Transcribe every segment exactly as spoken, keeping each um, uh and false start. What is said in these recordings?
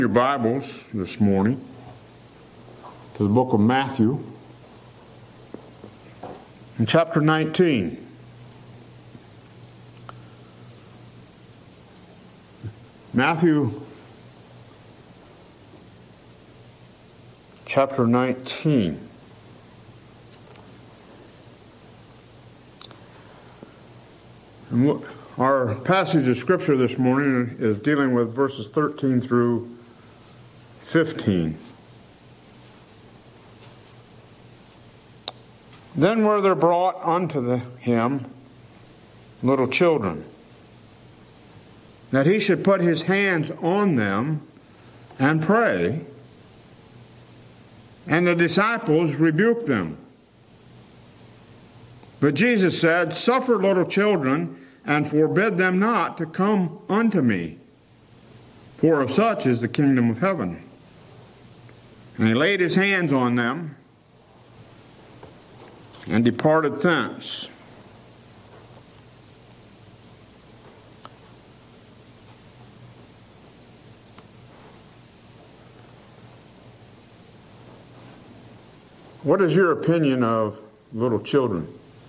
Your Bibles this morning to the book of Matthew in chapter nineteen. Matthew chapter nineteen. And what our passage of scripture this morning is dealing with verses thirteen through fifteen. Then were there brought unto the, him little children, that he should put his hands on them and pray. And the disciples rebuked them. But Jesus said, Suffer little children, and forbid them not to come unto me, for of such is the kingdom of heaven. And he laid his hands on them, and departed thence. What is your opinion of little children?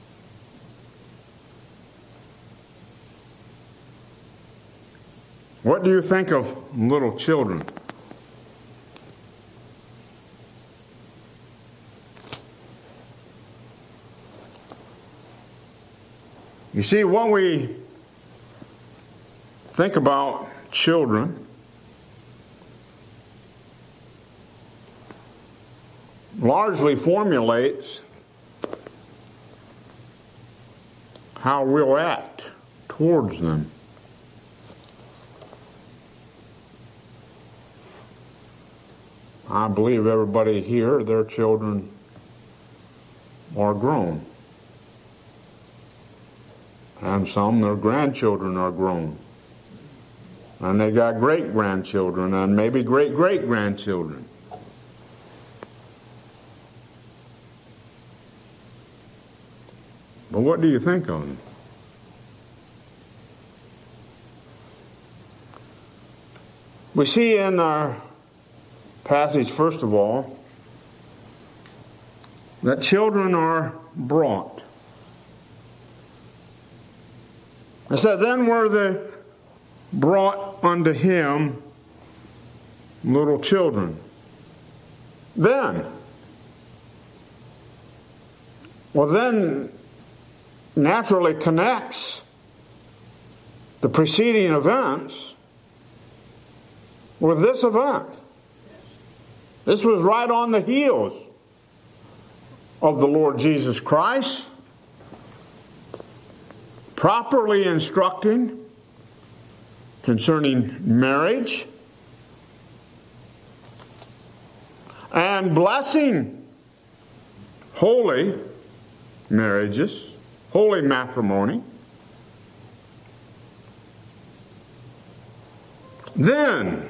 What do you think of little children? You see, when we think about children, largely formulates how we'll act towards them. I believe everybody here, their children are grown. And some, their grandchildren are grown. And they got great-grandchildren and maybe great-great-grandchildren. But what do you think of them? We see in our passage, first of all, that children are brought. It said, Then were they brought unto him little children. Then. Well, then naturally connects the preceding events with this event. This was right on the heels of the Lord Jesus Christ properly instructing concerning marriage and blessing holy marriages, holy matrimony. Then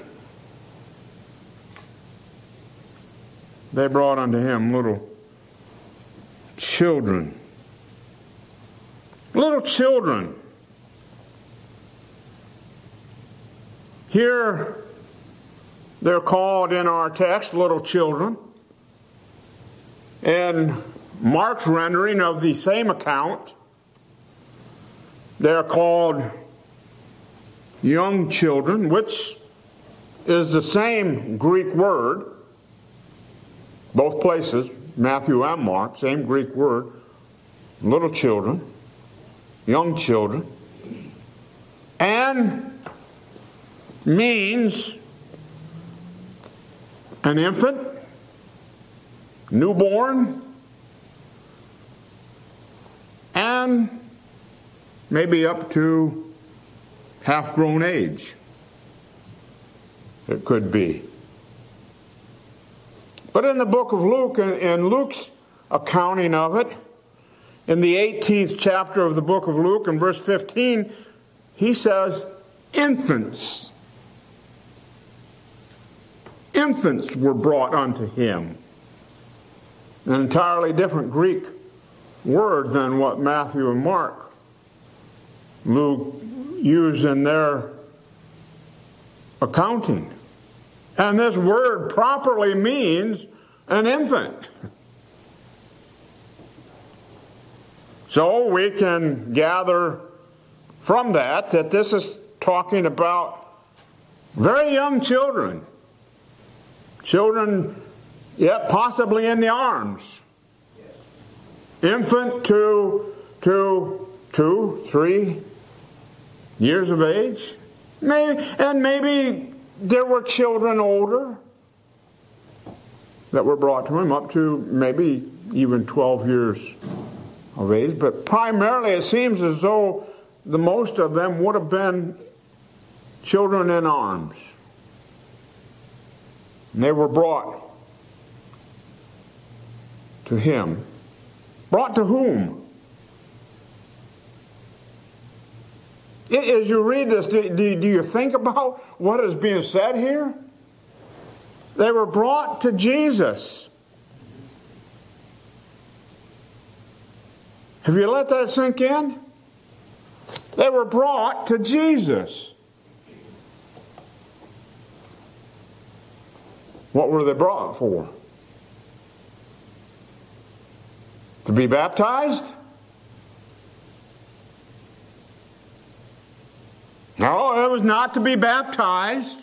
they brought unto him little children. Little children. Here they're called in our text little children. In Mark's rendering of the same account, they're called young children, which is the same Greek word. Both places, Matthew and Mark, same Greek word. Little children, young children, and means an infant, newborn, and maybe up to half-grown age. It could be. But in the book of Luke, in Luke's accounting of it, in the eighteenth chapter of the book of Luke, in verse fifteen, he says, infants. Infants were brought unto him. An entirely different Greek word than what Matthew and Mark, Luke use in their accounting. And this word properly means an infant. So we can gather from that that this is talking about very young children. Children yet possibly in the arms. Infant to, to two, three years of age. Maybe, and maybe there were children older that were brought to him, up to maybe even twelve years of age. But primarily it seems as though the most of them would have been children in arms. And they were brought to him. Brought to whom? As you read this, do, do you think about what is being said here? They were brought to Jesus. Have you let that sink in? They were brought to Jesus. What were they brought for? To be baptized? No, it was not to be baptized.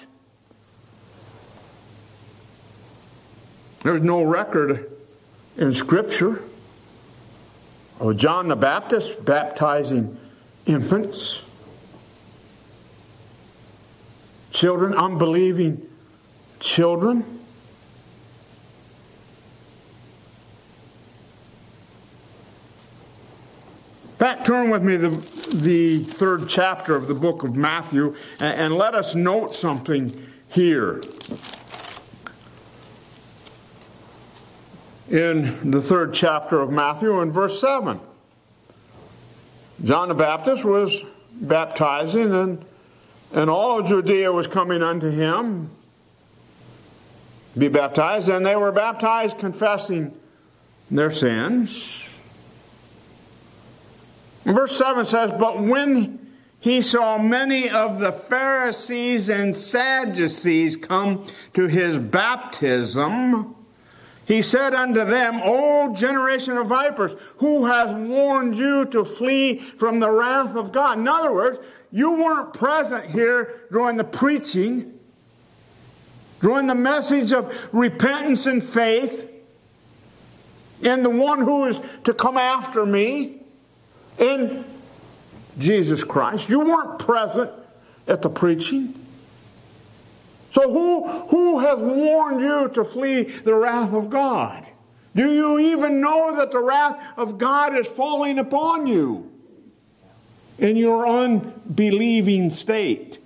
There's no record in Scripture of John the Baptist baptizing infants, children, unbelieving children. Back, turn with me to the, the third chapter of the book of Matthew, and, and let us note something here. In the third chapter of Matthew, in verse seven, John the Baptist was baptizing, and, and all of Judea was coming unto him to be baptized, and they were baptized confessing their sins. Verse seven says, "But when he saw many of the Pharisees and Sadducees come to his baptism, he said unto them, O generation of vipers, who hath warned you to flee from the wrath of God?" In other words, you weren't present here during the preaching, during the message of repentance and faith in the one who is to come after me, in Jesus Christ. You weren't present at the preaching. So who, who has warned you to flee the wrath of God? Do you even know that the wrath of God is falling upon you in your unbelieving state?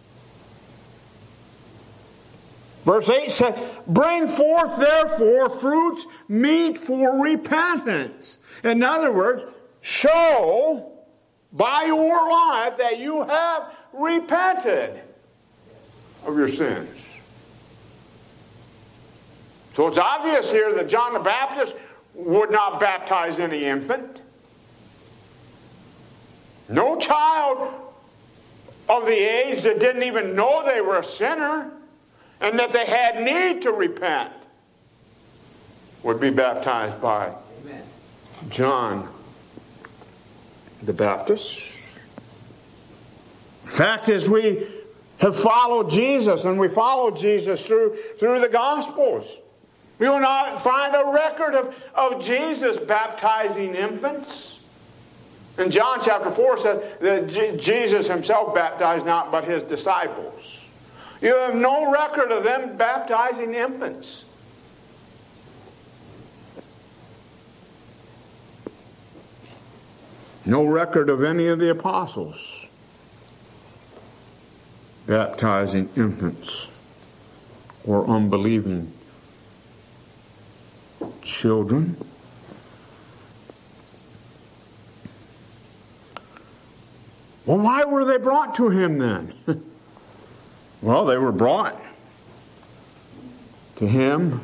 Verse eight says, "Bring forth therefore fruits meet for repentance." In other words, show by your life that you have repented of your sins. So it's obvious here that John the Baptist would not baptize any infant. No child of the age that didn't even know they were a sinner and that they had need to repent would be baptized by Amen. John the Baptist. The fact is, we have followed Jesus, and we follow Jesus through, through the Gospels. We will not find a record of, of Jesus baptizing infants. And John chapter four says that G- Jesus himself baptized not, but his disciples. You have no record of them baptizing infants. No record of any of the apostles baptizing infants or unbelieving children. Well, why were they brought to him then? Well, they were brought to him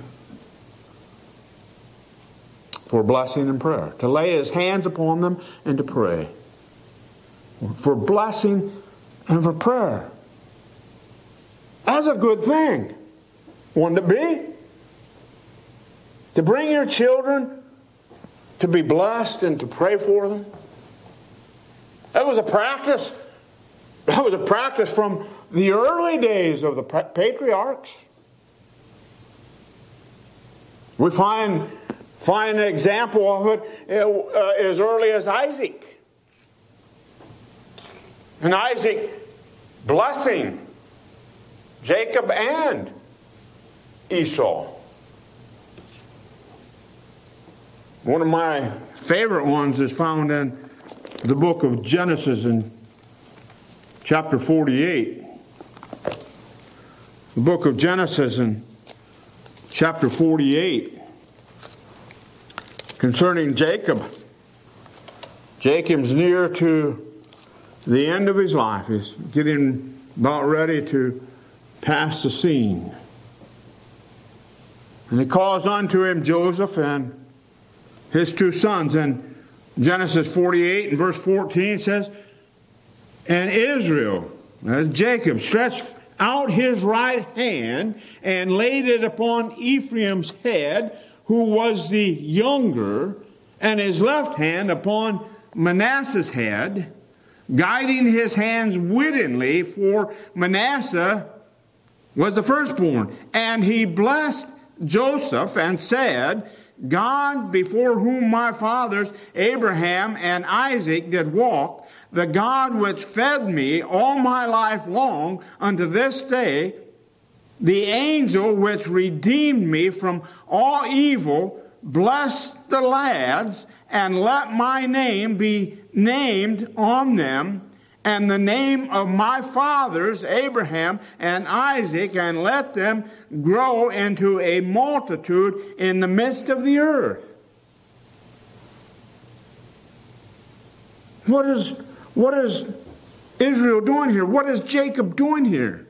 for blessing and prayer, to lay his hands upon them and to pray. For blessing and for prayer. That's a good thing. Wouldn't it be? To bring your children to be blessed and to pray for them. That was a practice. That was a practice from the early days of the patriarchs. We find, find an example of it uh, as early as Isaac. And Isaac blessing Jacob and Esau. One of my favorite ones is found in the book of Genesis in chapter forty-eight. The book of Genesis in chapter forty-eight concerning Jacob. Jacob's near to the end of his life. He's getting about ready to pass the scene. And he calls unto him Joseph and his two sons. And Genesis forty-eight and verse fourteen says, and Israel, as Jacob, stretched out his right hand and laid it upon Ephraim's head, who was the younger, and his left hand upon Manasseh's head, guiding his hands wittingly, for Manasseh was the firstborn. And he blessed Joseph and said, God, before whom my fathers Abraham and Isaac did walk, the God which fed me all my life long unto this day, the angel which redeemed me from all evil, bless the lads, and let my name be named on them, and the name of my fathers Abraham and Isaac, and let them grow into a multitude in the midst of the earth. What is, what is Israel doing here? What is Jacob doing here?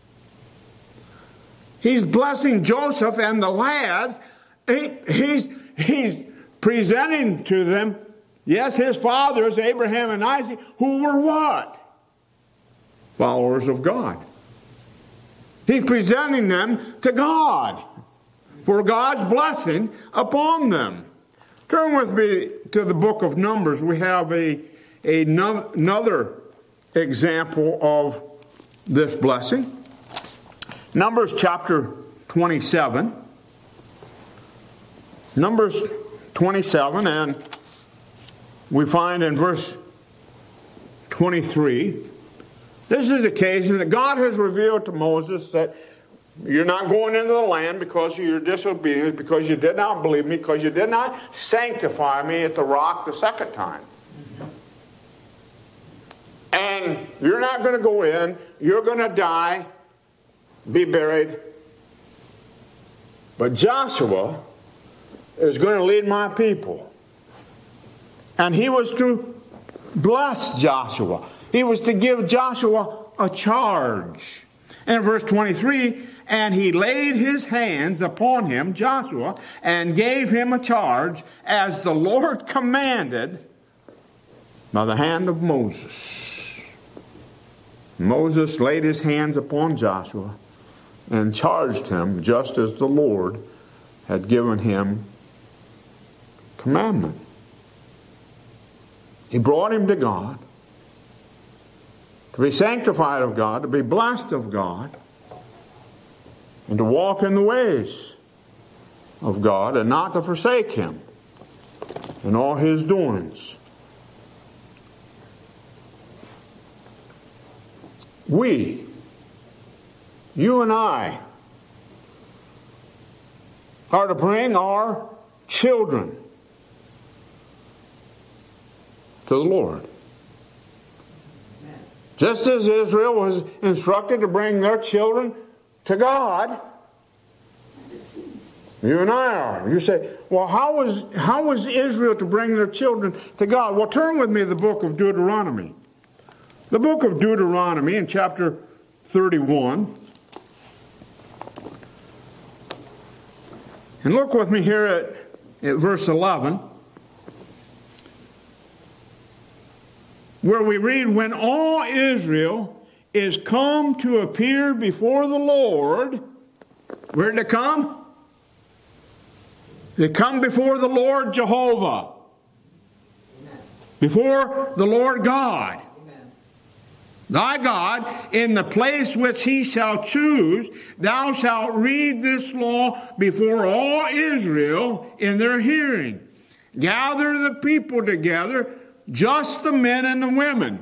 He's blessing Joseph and the lads. He, he's, he's presenting to them, yes, his fathers, Abraham and Isaac, who were what? Followers of God. He's presenting them to God for God's blessing upon them. Turn with me to the book of Numbers. We have a, a no, another example of this blessing. Numbers chapter twenty-seven. Numbers twenty-seven, and we find in verse twenty-three, this is the occasion that God has revealed to Moses that you're not going into the land because of your disobedience, because you did not believe me, because you did not sanctify me at the rock the second time. And you're not going to go in, you're going to die, be buried. But Joshua is going to lead my people. And he was to bless Joshua. He was to give Joshua a charge. And in verse twenty-three, and he laid his hands upon him, Joshua, and gave him a charge as the Lord commanded by the hand of Moses. Moses laid his hands upon Joshua and charged him just as the Lord had given him commandment. He brought him to God, to be sanctified of God, to be blessed of God, and to walk in the ways of God, and not to forsake Him in all His doings. We, you and I, are to bring our children to the Lord. Just as Israel was instructed to bring their children to God, you and I are. You say, well, how was, how was Israel to bring their children to God? Well, turn with me to the book of Deuteronomy. The book of Deuteronomy in chapter thirty-one. And look with me here at, at verse eleven. Where we read, when all Israel is come to appear before the Lord, Where did they come? They come before the Lord Jehovah. Amen. Before the Lord God. Amen. Thy God, in the place which he shall choose, thou shalt read this law before all Israel in their hearing. Gather the people together, just the men and the women.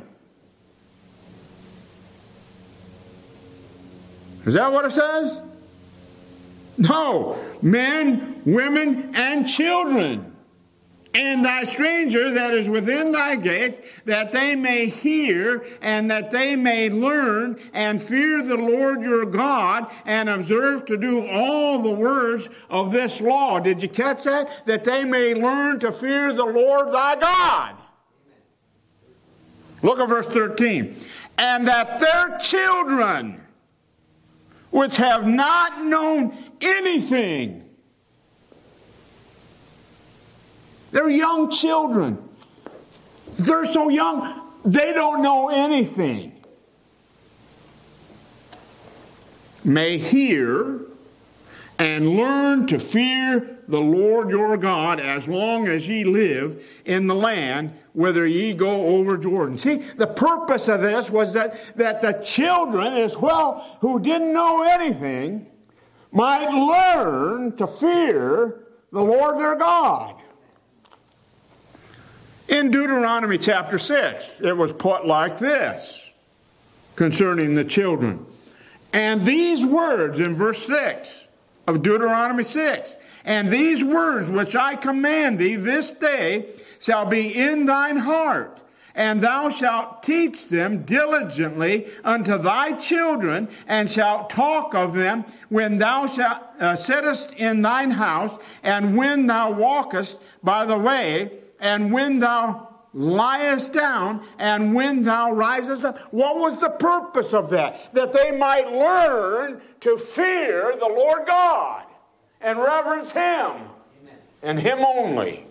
Is that what it says? No. Men, women, and children. And thy stranger that is within thy gates, that they may hear and that they may learn and fear the Lord your God and observe to do all the words of this law. Did you catch that? That they may learn to fear the Lord thy God. Look at verse thirteen. And that their children, which have not known anything. They're young children. They're so young, they don't know anything. May hear and learn to fear the Lord your God as long as ye live in the land whither ye go over Jordan. See, the purpose of this was that, that the children as well, who didn't know anything, might learn to fear the Lord their God. In Deuteronomy chapter six, it was put like this concerning the children. And these words in verse six of Deuteronomy six, and these words which I command thee this day shall be in thine heart, and thou shalt teach them diligently unto thy children, and shalt talk of them when thou shalt uh, sittest in thine house, and when thou walkest by the way, and when thou liest down, and when thou risest up. What was the purpose of that? That they might learn to fear the Lord God and reverence Him. Amen. And Him only.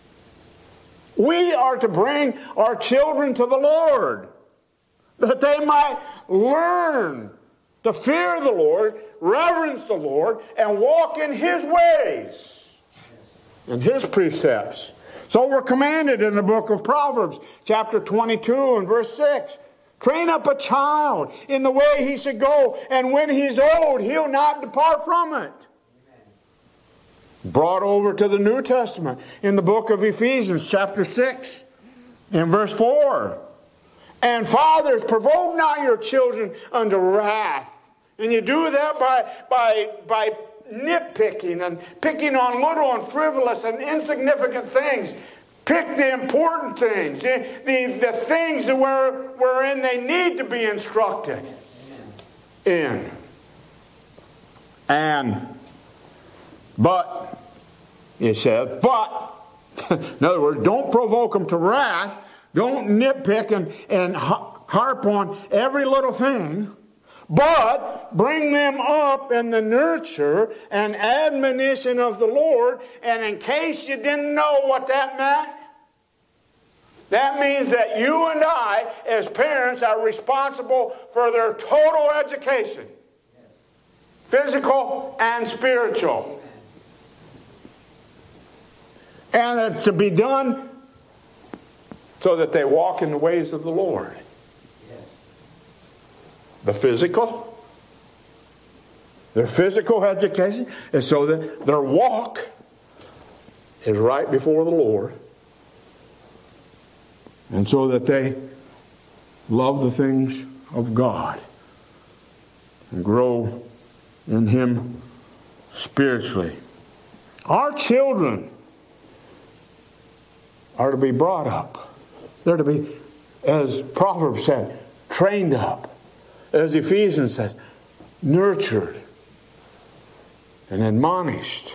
We are to bring our children to the Lord, that they might learn to fear the Lord, reverence the Lord, and walk in His ways and His precepts. So we're commanded in the book of Proverbs, chapter twenty-two and verse six, train up a child in the way he should go, and when he's old, he'll not depart from it. Brought over to the New Testament in the book of Ephesians, chapter six and verse four. And fathers, provoke not your children unto wrath. And you do that by, by, by nitpicking and picking on little and frivolous and insignificant things. Pick the important things, the, the, the things where, wherein they need to be instructed in. And, but, it says, but, in other words, don't provoke them to wrath. Don't nitpick and, and harp on every little thing. But bring them up in the nurture and admonition of the Lord. And in case you didn't know what that meant, that means that you and I, as parents, are responsible for their total education. Physical and spiritual. And it's to be done so that they walk in the ways of the Lord. The physical, their physical education is so that their walk is right before the Lord. And so that they love the things of God and grow in Him spiritually. Our children are to be brought up. They're to be, as Proverbs said, trained up. As Ephesians says, nurtured and admonished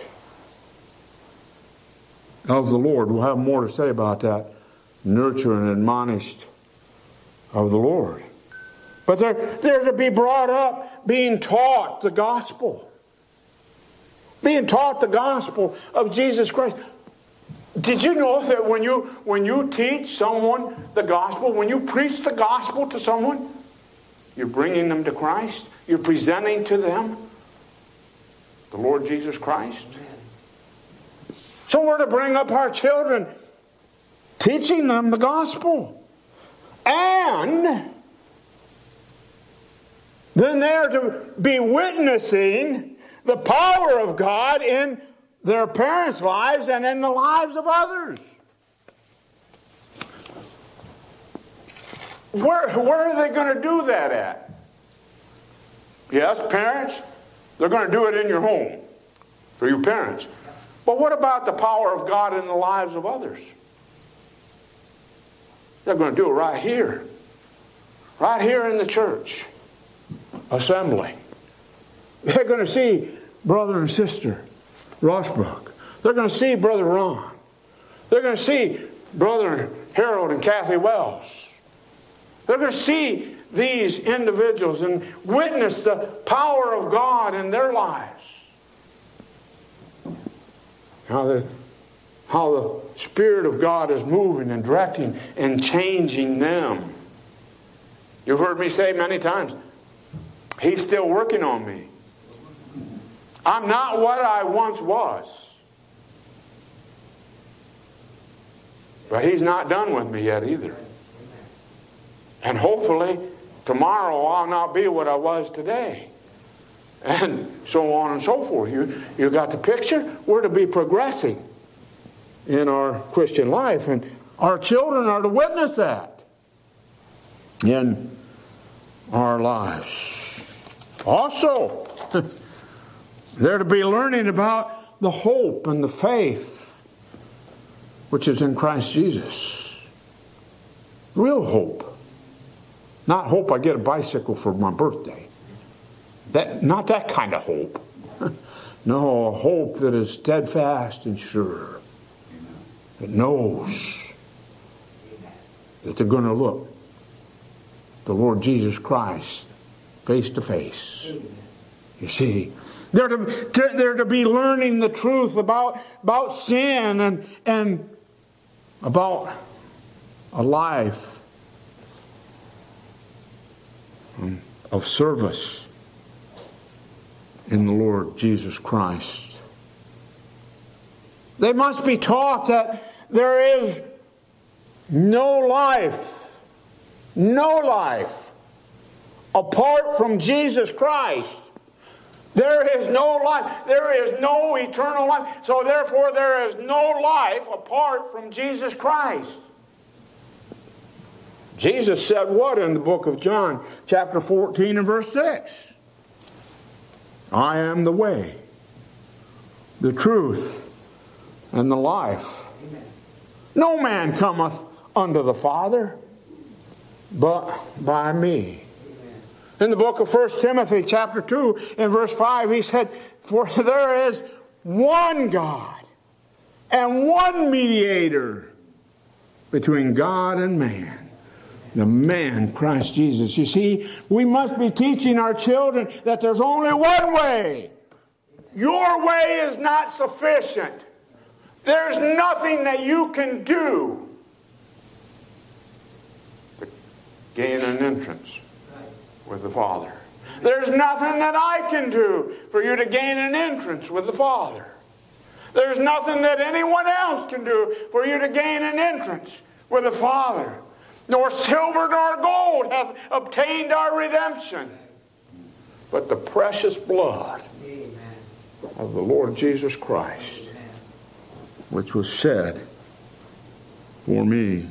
of the Lord. We'll have more to say about that. Nurtured and admonished of the Lord. But they're, they're to be brought up being taught the gospel. Being taught the gospel of Jesus Christ. Did you know that when you, when you teach someone the gospel, when you preach the gospel to someone, you're bringing them to Christ. You're presenting to them The Lord Jesus Christ. So we're to bring up our children, teaching them the gospel. And then they're to be witnessing the power of God in their parents' lives and in the lives of others. Where, where are they going to do that at? Yes, parents, they're going to do it in your home for your parents. But what about the power of God in the lives of others? They're going to do it right here. Right here in the church assembly. They're going to see brother and sister Rossbrook. They're going to see brother Ron. They're going to see brother Harold and Kathy Wells. They're going to see these individuals and witness the power of God in their lives. How the, how the Spirit of God is moving and directing and changing them. You've heard me say many times, He's still working on me. I'm not what I once was. But He's not done with me yet either. And hopefully tomorrow I'll not be what I was today. And so on and so forth. You, you got the picture? We're to be progressing in our Christian life. And our children are to witness that in our lives. Also, they're to be learning about the hope and the faith which is in Christ Jesus. Real hope. Not hope I get a bicycle for my birthday. That, not that kind of hope. No, a hope that is steadfast and sure. That knows that they're going to look the Lord Jesus Christ face to face. You see, they're to, to, they're to be learning the truth about, about sin and, and about a life of service in the Lord Jesus Christ. They must be taught that there is no life, no life apart from Jesus Christ. There is no life. There is no eternal life. So therefore there is no life apart from Jesus Christ. Jesus said what in the book of John, chapter fourteen and verse six? I am the way, the truth, and the life. Amen. No man cometh unto the Father but by me. Amen. In the book of First Timothy, chapter two, and verse five, he said, for there is one God and one mediator between God and man, the man, Christ Jesus. You see, we must be teaching our children that there's only one way. Your way is not sufficient. There's nothing that you can do to gain an entrance with the Father. There's nothing that I can do for you to gain an entrance with the Father. There's nothing that anyone else can do for you to gain an entrance with the Father. Nor silver nor gold hath obtained our redemption, but the precious blood of the Lord Jesus Christ, which was shed for me.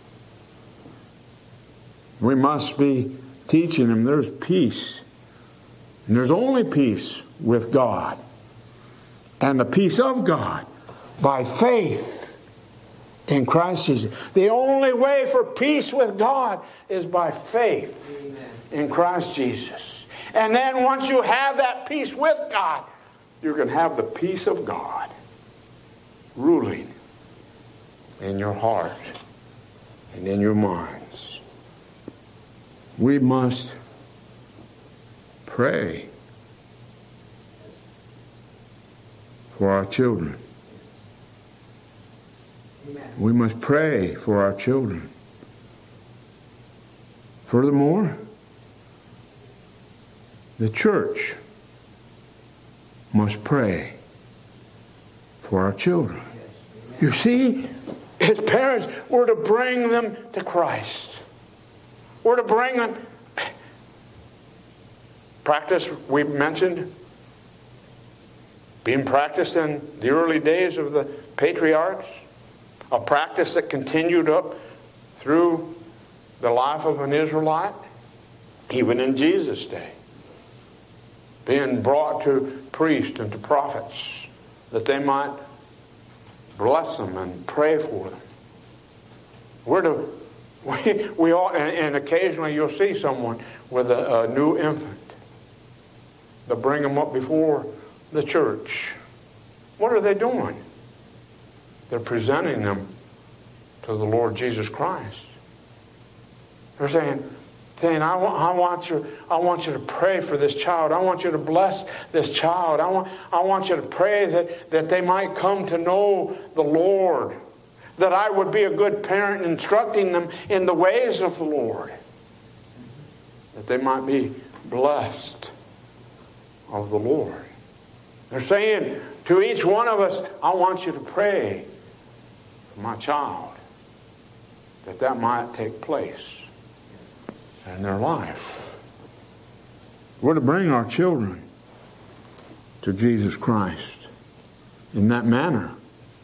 We must be teaching them there's peace. And there's only peace with God. And the peace of God by faith in Christ Jesus. The only way for peace with God is by faith Amen. In Christ Jesus. And then once you have that peace with God, you're going to have the peace of God ruling in your heart and in your minds. We must pray for our children. Amen. We must pray for our children. Furthermore, the church must pray for our children. You see, his parents were to bring them to Christ. We're to bring them. Practice, we mentioned, being practiced in the early days of the patriarchs. A practice that continued up through the life of an Israelite, even in Jesus' day. Being brought to priests and to prophets that they might bless them and pray for them. We're to, we, we ought, and, and occasionally you'll see someone with a, a new infant. They'll bring them up before the church. What are they doing? They're presenting them to the Lord Jesus Christ. They're saying, saying I, want, I, want you, I want you to pray for this child. I want you to bless this child. I want, I want you to pray that, that they might come to know the Lord. That I would be a good parent instructing them in the ways of the Lord. That they might be blessed of the Lord. They're saying to each one of us, I want you to pray for my child, that that might take place in their life. We're to bring our children to Jesus Christ in that manner.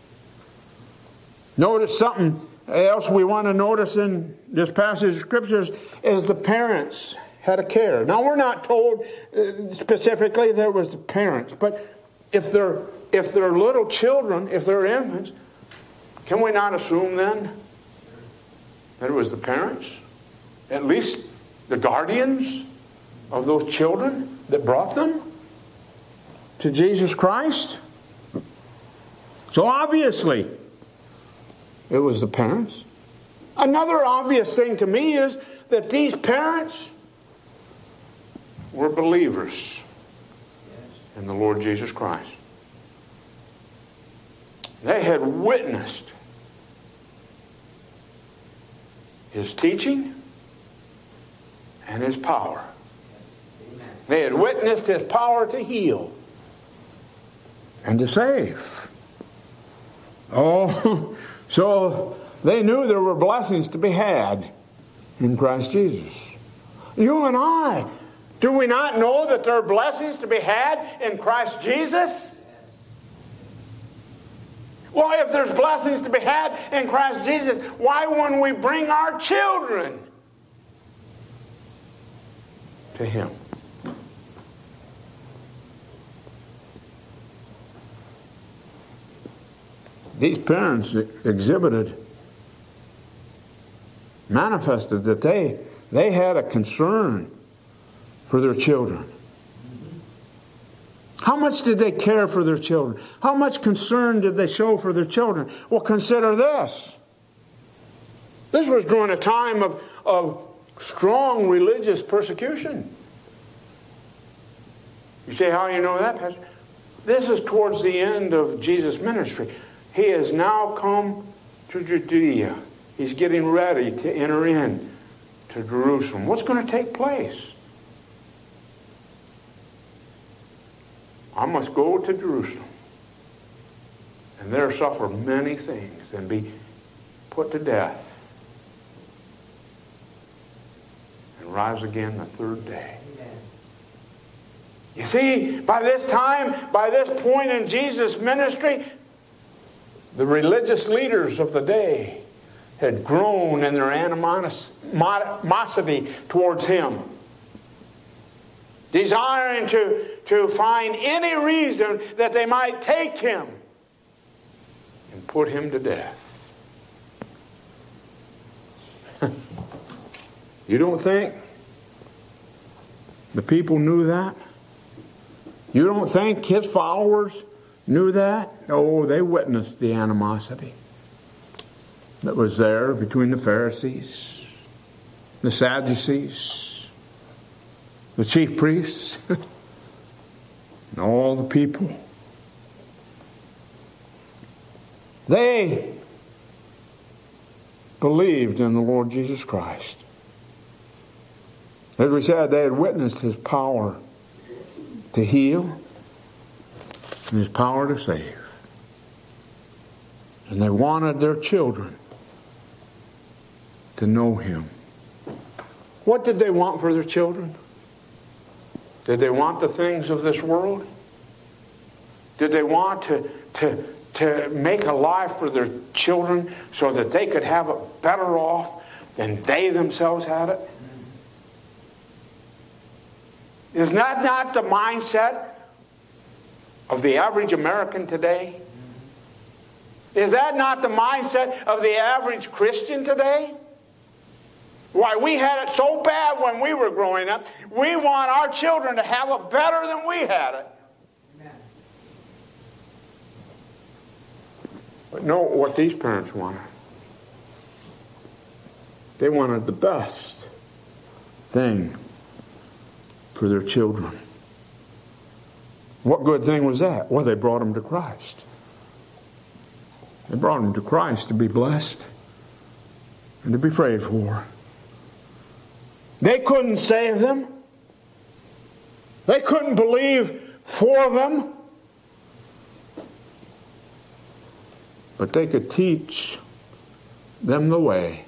Notice something else we want to notice in this passage of Scriptures is the parents had a care. Now we're not told specifically there was the parents, but if they're if they're little children, if they're infants, can we not assume then that it was the parents, at least the guardians of those children that brought them to Jesus Christ? So obviously, it was the parents. Another obvious thing to me is that these parents were believers in the Lord Jesus Christ. They had witnessed His teaching and His power. They had witnessed His power to heal and to save. Oh, so they knew there were blessings to be had in Christ Jesus. You and I, do we not know that there are blessings to be had in Christ Jesus? Well, if there's blessings to be had in Christ Jesus, why wouldn't we bring our children to Him? These parents exhibited, manifested that they, they had a concern for their children. How much did they care for their children? How much concern did they show for their children? Well, consider this. This was during a time of, of strong religious persecution. You say, how do you know that, Pastor? This is towards the end of Jesus' ministry. He has now come to Judea. He's getting ready to enter in to Jerusalem. What's going to take place? I must go to Jerusalem and there suffer many things and be put to death and rise again the third day. You see, by this time, by this point in Jesus' ministry, the religious leaders of the day had grown in their animosity towards Him, desiring to, to find any reason that they might take Him and put Him to death. You don't think the people knew that? You don't think His followers knew that? Oh, they witnessed the animosity that was there between the Pharisees, the Sadducees, the chief priests, and all the people. They believed in the Lord Jesus Christ. As we said, they had witnessed His power to heal and His power to save. And they wanted their children to know Him. What did they want for their children? Did they want the things of this world? Did they want to, to, to make a life for their children so that they could have it better off than they themselves had it? Is that not the mindset of the average American today? Is that not the mindset of the average Christian today? Why, we had it so bad when we were growing up. We want our children to have it better than we had it. Amen. But know what these parents wanted. They wanted the best thing for their children. What good thing was that? Well, they brought them to Christ. They brought them to Christ to be blessed and to be prayed for. They couldn't save them. They couldn't believe for them. But they could teach them the way.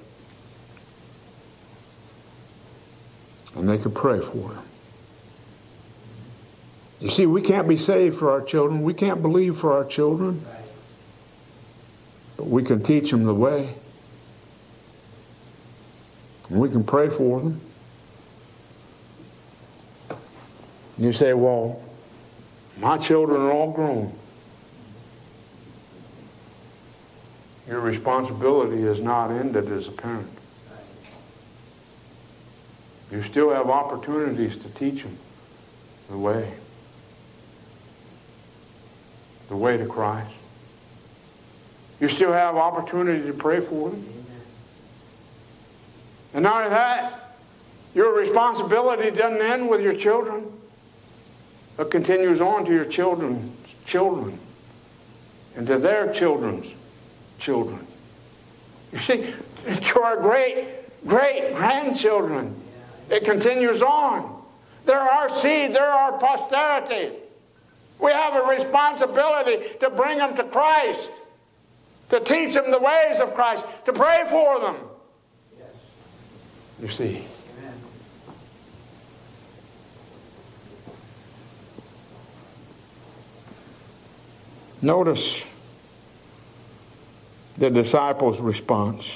And they could pray for them. You see, we can't be saved for our children. We can't believe for our children. But we can teach them the way. And we can pray for them. You say, well, my children are all grown. Your responsibility is not ended as a parent. You still have opportunities to teach them the way. The way to Christ. You still have opportunity to pray for them. And not only that, your responsibility doesn't end with your children. It continues on to your children's children and to their children's children. You see, to our great, great grandchildren, it continues on. They're our seed, they're our posterity. We have a responsibility to bring them to Christ, to teach them the ways of Christ, to pray for them. Yes. You see. Amen. Notice the disciples' response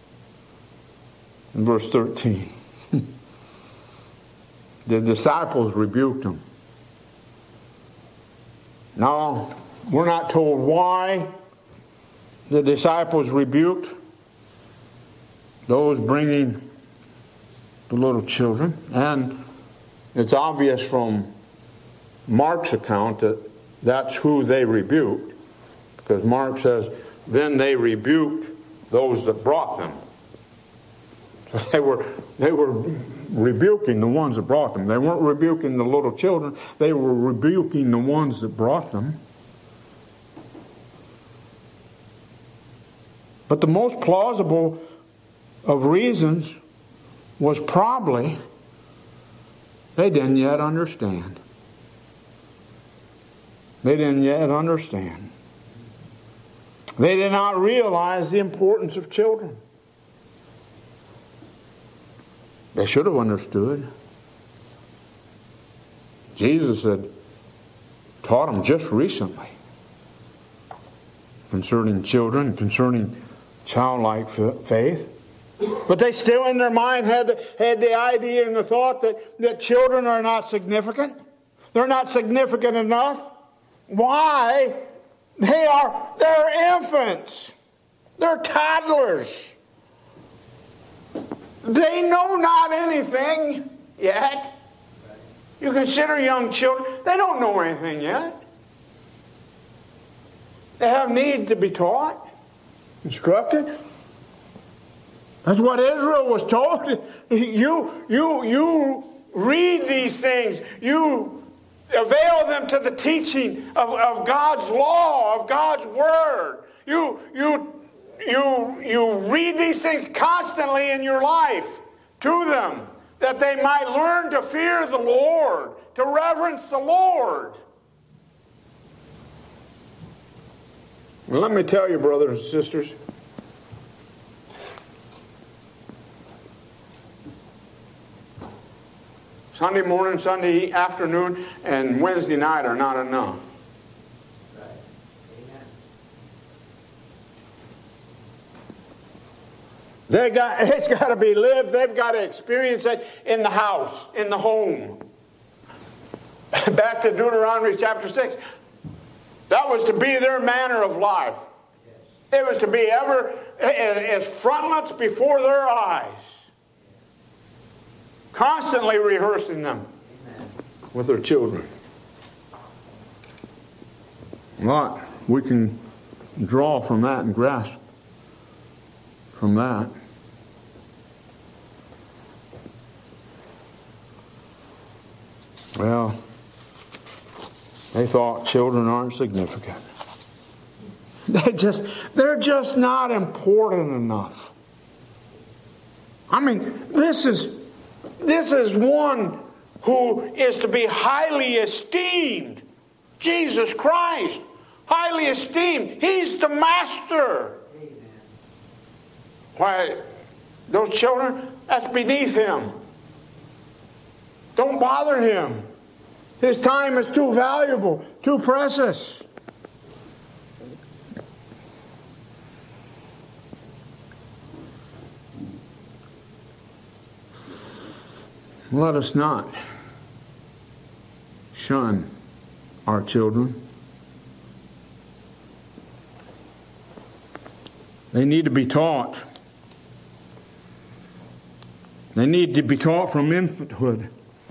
in verse thirteen. The disciples rebuked them. Now, we're not told why the disciples rebuked those bringing the little children. And it's obvious from Mark's account that that's who they rebuked. Because Mark says, then they rebuked those that brought them. So they were, they were rebuking the ones that brought them. They weren't rebuking the little children. They were rebuking the ones that brought them. But the most plausible of reasons was probably they didn't yet understand. They didn't yet understand. They did not realize the importance of children. They should have understood. Jesus had taught them just recently concerning children, concerning childlike faith. But they still in their mind had the, had the idea and the thought that, that children are not significant. They're not significant enough. Why? They are, they're infants. They're toddlers. They know not anything yet. You consider young children, they don't know anything yet. They have need to be taught, instructed. That's what Israel was told. You, you, you read these things. You avail them to the teaching of, of God's law, of God's word. You, you You, you read these things constantly in your life to them, that they might learn to fear the Lord, to reverence the Lord. Well, let me tell you, brothers and sisters, Sunday morning, Sunday afternoon, and Wednesday night are not enough. Right. Amen. They got, it's got to be lived. They've got to experience it in the house, in the home. Back to Deuteronomy chapter six. That was to be their manner of life. It was to be ever as frontlets before their eyes. Constantly rehearsing them with their children. A lot we can draw from that and grasp from that. Well, they thought children aren't significant. They just, they're just not important enough. I mean, this is this is one who is to be highly esteemed. Jesus Christ, highly esteemed. He's the master. Amen. Why, those children, that's beneath him. Don't bother him. His time is too valuable, too precious. Let us not shun our children. They need to be taught. They need to be taught from infanthood,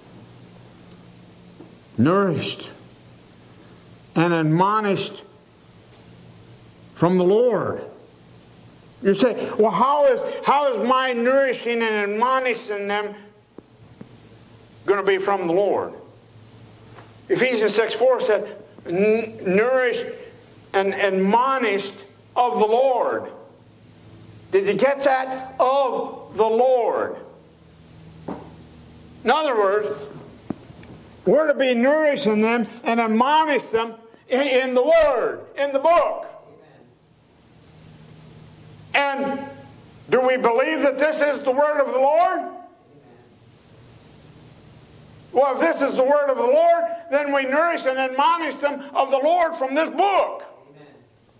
nourished and admonished from the Lord. You say, well, how is, how is my nourishing and admonishing them going to be from the Lord? Ephesians six four said, nourished and admonished of the Lord. Did you get that? Of the Lord. In other words, we're to be nourishing them and admonish them in, in the Word, in the book. And do we believe that this is the Word of the Lord? Well, if this is the Word of the Lord, then we nourish and admonish them of the Lord from this book. Amen.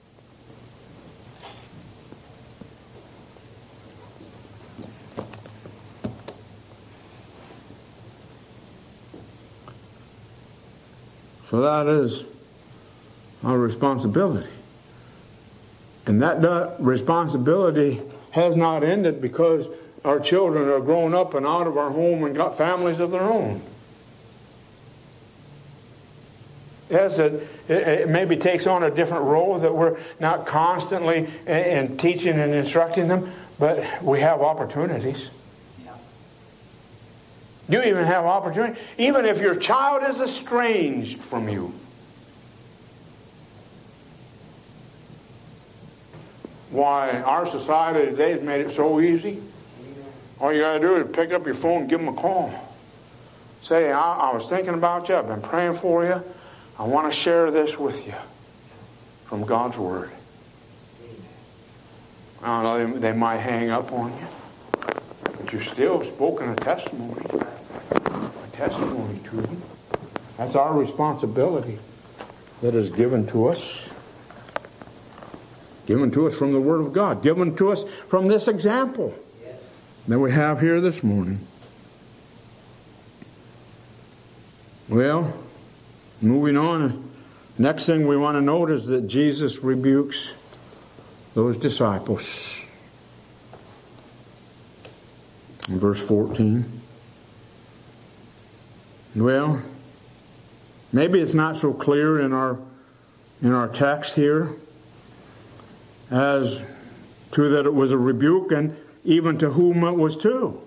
So that is our responsibility. And that, that responsibility has not ended because our children are grown up and out of our home and got families of their own. Yes, it, it, it maybe takes on a different role that we're not constantly in, in teaching and instructing them, but we have opportunities. Yeah. You even have opportunity, even if your child is estranged from you. Why, our society today has made it so easy. All you got to do is pick up your phone and give them a call. Say, I, I was thinking about you. I've been praying for you. I want to share this with you from God's Word. I don't know, they, they might hang up on you, but you're still spoken a testimony. A testimony to them. That's our responsibility that is given to us. Given to us from the Word of God. Given to us from this example that we have here this morning. Well, moving on, next thing we want to note is that Jesus rebukes those disciples. In verse fourteen. Well, maybe it's not so clear in our in our text here as to that it was a rebuke and even to whom it was to.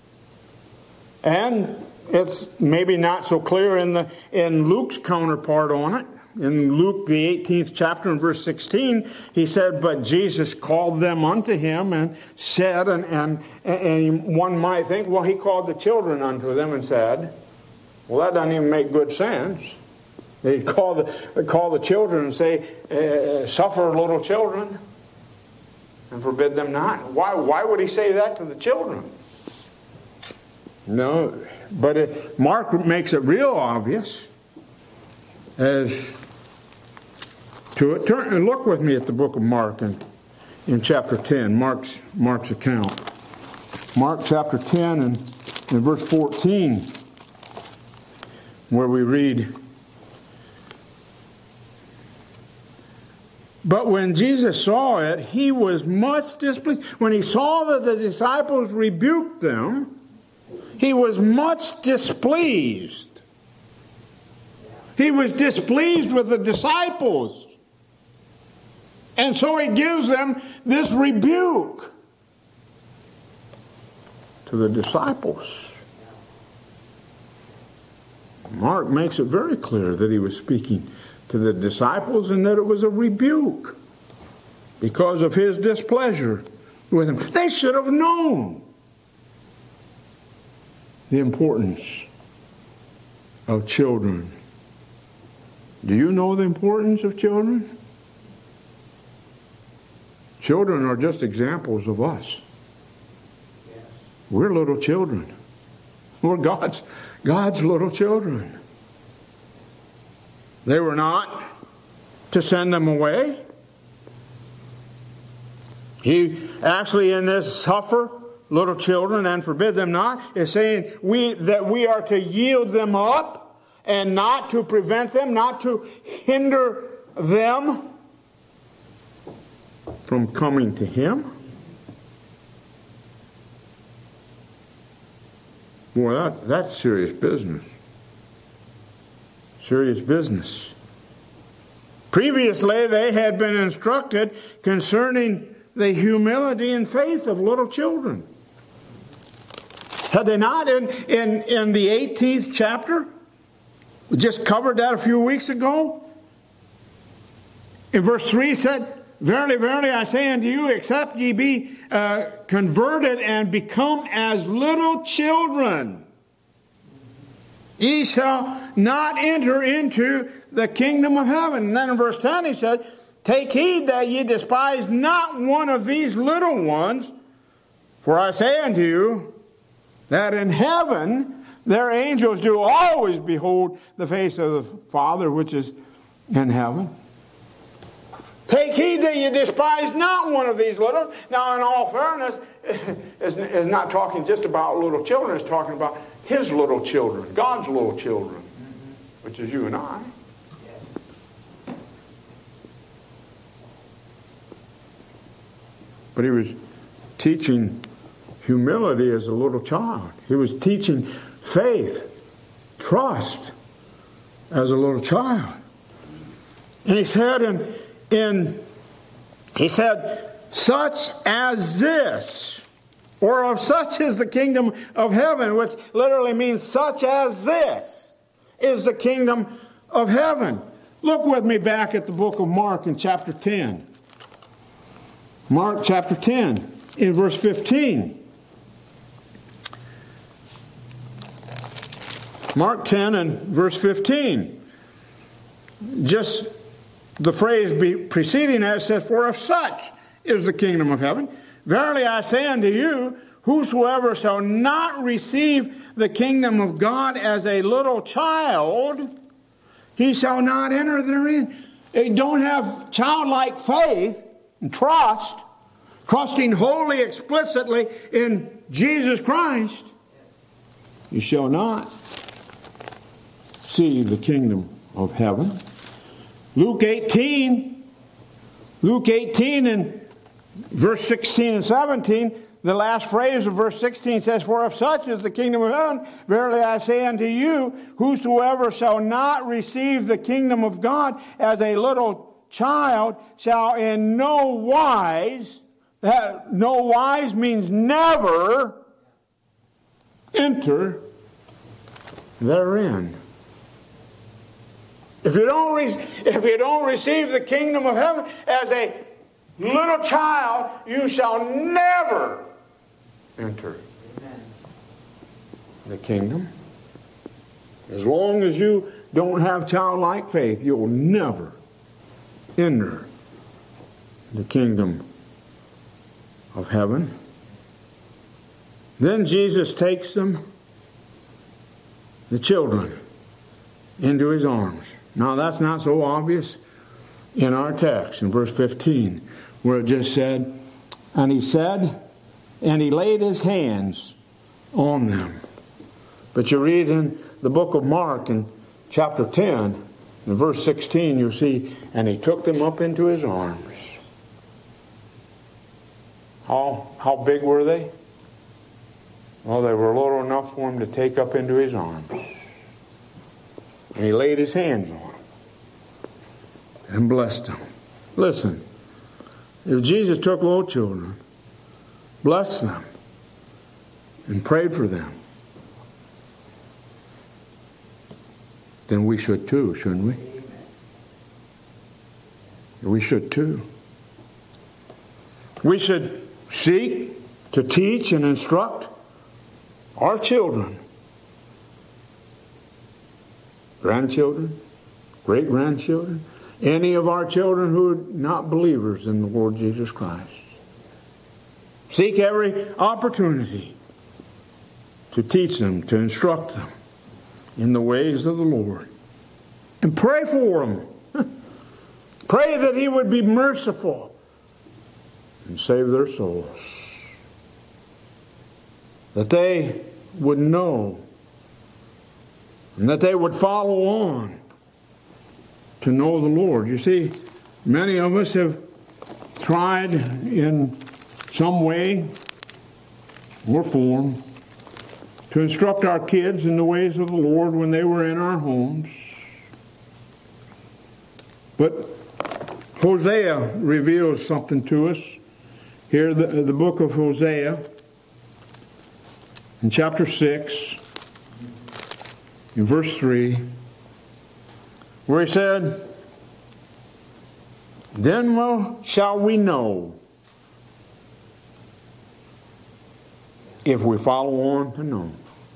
And it's maybe not so clear in the in Luke's counterpart on it. In Luke, the eighteenth chapter, in verse sixteen, he said, but Jesus called them unto him and said, and, and, and one might think, well, he called the children unto them and said, well, that doesn't even make good sense. They call the, they call the children and say, uh, suffer little children and forbid them not. Why, why would he say that to the children? No, but it, Mark makes it real obvious as to it. Turn and look with me at the book of Mark in, in chapter ten, Mark's, Mark's account. Mark chapter ten and, and verse fourteen, where we read, but when Jesus saw it, he was much displeased. When he saw that the disciples rebuked them, he was much displeased. He was displeased with the disciples. And so he gives them this rebuke to the disciples. Mark makes it very clear that he was speaking to the disciples and that it was a rebuke because of his displeasure with them. They should have known the importance of children. Do you know the importance of children? Children are just examples of us. We're little children. We're God's, God's little children. They were not to send them away. He actually in this suffer little children and forbid them not is saying we that we are to yield them up and not to prevent them, not to hinder them from coming to Him. Boy, that, that's serious business. Serious business. Previously, they had been instructed concerning the humility and faith of little children. Had they not? In, in, in the eighteenth chapter, we just covered that a few weeks ago. In verse three it said, verily, verily, I say unto you, except ye be uh, converted and become as little children, ye shall not enter into the kingdom of heaven. And then in verse ten he said, take heed that ye despise not one of these little ones, for I say unto you, that in heaven their angels do always behold the face of the Father which is in heaven. Take heed that you despise not one of these little. Now, in all fairness, it's not talking just about little children. It's talking about His little children, God's little children, which is you and I. But He was teaching humility as a little child. He was teaching faith, trust as a little child. And He said in In, he said, such as this, or of such is the kingdom of heaven, which literally means such as this is the kingdom of heaven. Look with me back at the book of Mark in chapter ten. Mark chapter ten, in verse fifteen. Mark ten and verse fifteen. Just the phrase preceding that says, for of such is the kingdom of heaven. Verily I say unto you, whosoever shall not receive the kingdom of God as a little child, he shall not enter therein. They don't have childlike faith and trust, trusting wholly explicitly in Jesus Christ, you shall not see the kingdom of heaven. Luke eighteen, Luke eighteen and verse sixteen and seventeen, the last phrase of verse sixteen says, for if such is the kingdom of heaven, verily I say unto you, whosoever shall not receive the kingdom of God as a little child shall in no wise, that no wise means never, enter therein. If you don't re- if you don't receive the kingdom of heaven as a little child, you shall never enter Amen. The kingdom. As long as you don't have childlike faith, you'll never enter the kingdom of heaven. Then Jesus takes them, the children, into his arms. Now that's not so obvious in our text in verse fifteen, where it just said, and he said, and he laid his hands on them. But you read in the book of Mark in chapter ten, in verse sixteen, you see, and he took them up into his arms. How, how big were they? Well, they were little enough for him to take up into his arms. And he laid his hands on them and blessed them. Listen, if Jesus took little children, blessed them, and prayed for them, then we should too, shouldn't we? We should too. We should seek to teach and instruct our children, grandchildren, great-grandchildren, any of our children who are not believers in the Lord Jesus Christ. Seek every opportunity to teach them, to instruct them in the ways of the Lord. And pray for them. Pray that He would be merciful and save their souls. That they would know and that they would follow on to know the Lord. You see, many of us have tried in some way or form to instruct our kids in the ways of the Lord when they were in our homes. But Hosea reveals something to us. Here, the, the book of Hosea, in chapter six, in verse three, where he said, then well shall we know if we follow on to know.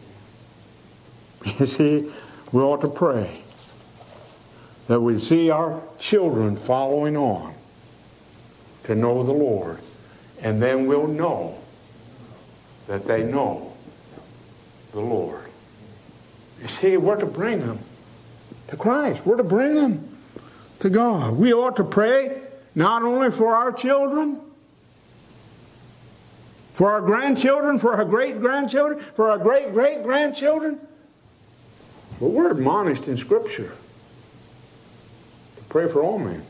You see, we ought to pray that we see our children following on to know the Lord. And then we'll know that they know the Lord. You see, we're to bring them to Christ. We're to bring them to God. We ought to pray not only for our children, for our grandchildren, for our great-grandchildren, for our great-great-grandchildren, but we're admonished in Scripture to pray for all men.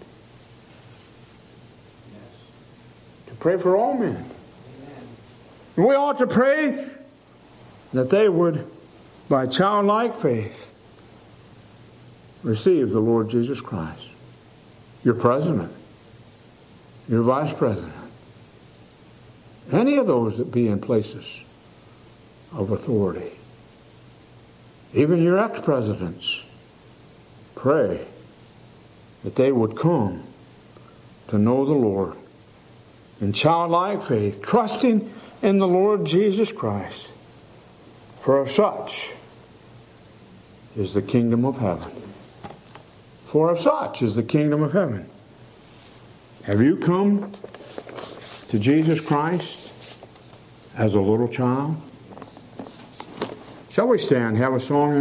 To pray for all men. And we ought to pray that they would, by childlike faith, receive the Lord Jesus Christ. Your president, your vice president, any of those that be in places of authority, even your ex-presidents, pray that they would come to know the Lord in childlike faith, trusting in the Lord Jesus Christ. For of such is the kingdom of heaven. For of such is the kingdom of heaven. Have you come to Jesus Christ as a little child? Shall we stand, have a song?